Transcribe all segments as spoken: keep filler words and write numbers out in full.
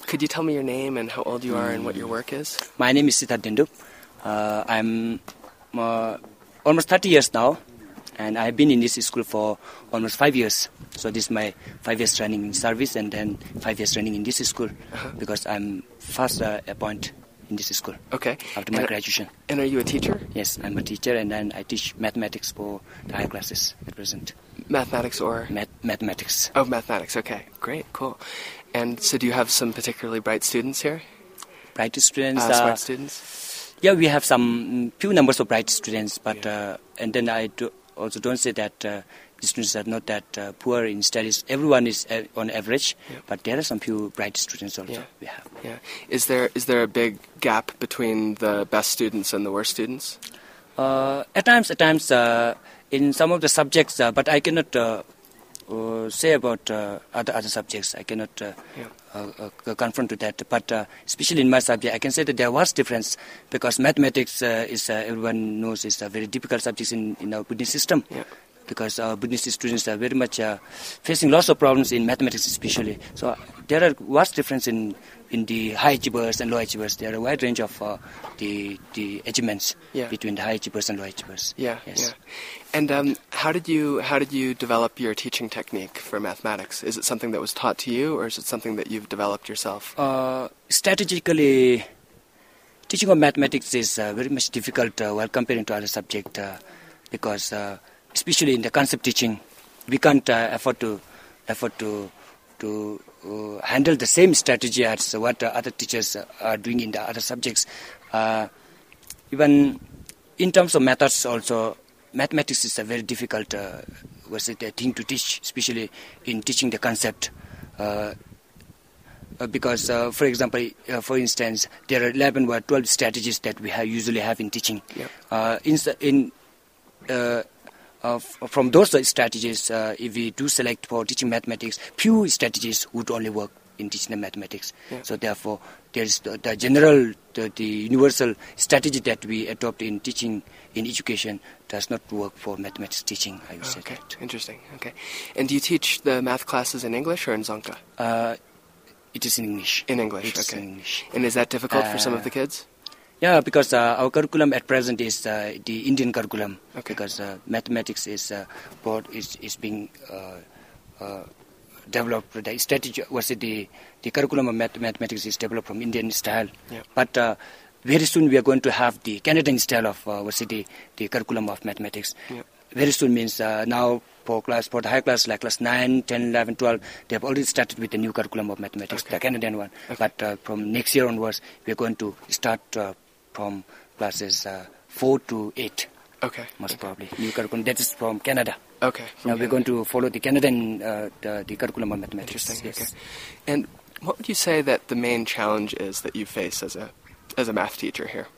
could you tell me your name and how old you are and what your work is? My name is Siddharth Dendup. Uh, I'm uh, almost thirty years now, and I've been in this school for almost five years. So this is my five years training in service and then five years training in this school uh-huh. because I'm first uh, appointed in this school. Okay. After my and, graduation. And are you a teacher? Yes, I'm a teacher, and then I teach mathematics for the higher classes at present. Mathematics or? Math- mathematics. Oh, mathematics. Okay, great, cool. And so do you have some particularly bright students here? Bright students? Uh, smart uh, students? Yeah, we have some few numbers of bright students, but yeah. uh, and then I do also don't say that uh, the students are not that uh, poor in studies. Everyone is uh, on average, yeah. but there are some few bright students also yeah. we have. Yeah. Is there is there a big gap between the best students and the worst students? Uh, at times, at times, uh, in some of the subjects, uh, but I cannot uh, uh, say about uh, other other subjects. I cannot uh, yeah. uh, uh, confront to that. But uh, especially in my subject, I can say that there was difference because mathematics uh, is uh, everyone knows is a very difficult subject in in our Buddhist system. Yeah. Because our Buddhist students are very much uh, facing lots of problems in mathematics especially. So uh, there are vast difference in, in the high achievers and low achievers. There are a wide range of uh, the the achievements yeah. between the high achievers and low achievers. Yeah, yes. yeah. And um, how did you how did you develop your teaching technique for mathematics? Is it something that was taught to you, or is it something that you've developed yourself? Uh, strategically, teaching of mathematics is uh, very much difficult uh, while comparing to other subjects uh, because. Uh, Especially in the concept teaching, we can't uh, afford to afford to to uh, handle the same strategy as what uh, other teachers uh, are doing in the other subjects. Uh, even in terms of methods, also mathematics is a very difficult uh, was it a thing to teach, especially in teaching the concept. Uh, uh, because, uh, for example, uh, for instance, there are eleven or twelve strategies that we have usually have in teaching. Yeah. Uh, in in uh, Uh, f- from those strategies, uh, if we do select for teaching mathematics, few strategies would only work in teaching the mathematics. Yeah. So therefore, there is the, the general, the, the universal strategy that we adopt in teaching, in education, does not work for mathematics teaching, I would Oh, say okay, that. interesting. Okay, and do you teach the math classes in English or in Dzongkha? Uh, it is in English. In English, It is okay. in English. And is that difficult Uh, for some of the kids? Yeah, because uh, our curriculum at present is uh, the Indian curriculum. Okay. Because uh, mathematics is uh, board is is being uh, uh, developed. The strategy was it the the curriculum of math- mathematics is developed from Indian style. Yeah. But uh, very soon we are going to have the Canadian style of uh, was it the, the curriculum of mathematics. Yeah. Very soon means uh, now for class for the high class like class nine, ten, eleven, twelve, they have already started with the new curriculum of mathematics, Okay. the Canadian one. Okay. But uh, from next year onwards, we are going to start. Uh, from classes uh, four to eight, Okay. most okay. probably. New curriculum, that is from Canada. Okay. Now we're okay. going to follow the Canadian, uh, the, the curriculum of mathematics. Interesting. Yes. Okay. And what would you say that the main challenge is that you face as a as a math teacher here?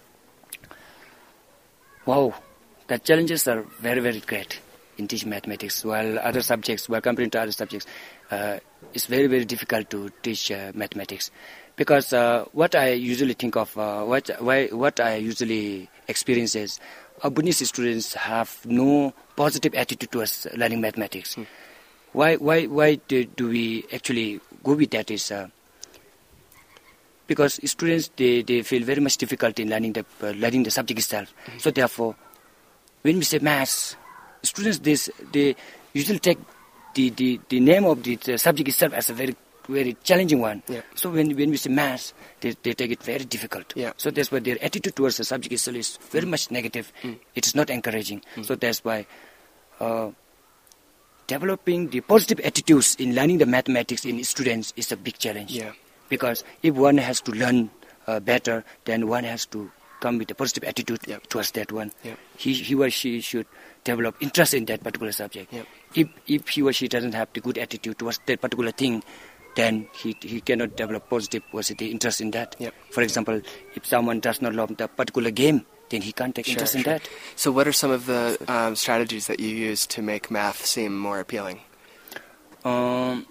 Wow, the challenges are very, very great in teaching mathematics. While other subjects, while comparing to other subjects, uh, it's very, very difficult to teach uh, mathematics. Because uh, what I usually think of, uh, what why, what I usually experience is, our Buddhist students have no positive attitude towards learning mathematics. Hmm. Why, why, why do, do we actually go with that? Is uh, because students they, they feel very much difficult in learning the uh, learning the subject itself. Mm-hmm. So therefore, when we say maths, students this they usually take the, the, the name of the, the subject itself as a very very challenging one. Yeah. So when when we say maths, they, they take it very difficult. Yeah. So that's why their attitude towards the subject itself is very mm. much negative. Mm. It is not encouraging. Mm. So that's why uh, developing the positive attitudes in learning the mathematics in students is a big challenge. Yeah. Because if one has to learn uh, better, then one has to come with a positive attitude Yep. towards that one. Yep. He, he or she should develop interest in that particular subject. Yep. If if he or she doesn't have the good attitude towards that particular thing, then he he cannot develop positive positive interest in that. Yep. For example, if someone does not love the particular game, then he can't take Sure, interest in sure. that. So what are some of the um, strategies that you use to make math seem more appealing? Um,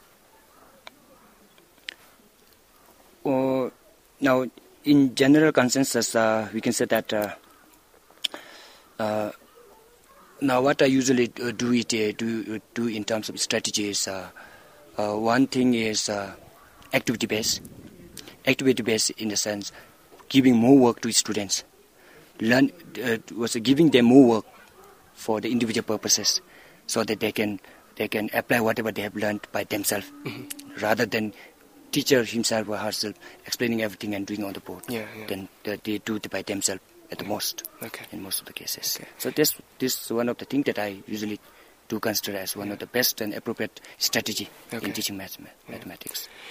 uh, now, in general consensus, uh, we can say that uh, uh, now what I usually uh, do it uh, do do in terms of strategies. Uh, uh, one thing is uh, activity-based. Activity-based in the sense giving more work to students, learn uh, was giving them more work for the individual purposes, so that they can they can apply whatever they have learned by themselves, mm-hmm. rather than teacher himself or herself explaining everything and doing on the board. Yeah, yeah. Then uh, they do it by themselves at the okay. most, okay. in most of the cases. Okay. So this this is one of the things that I usually do consider as one yeah. of the best and appropriate strategy okay. in teaching math- mathematics.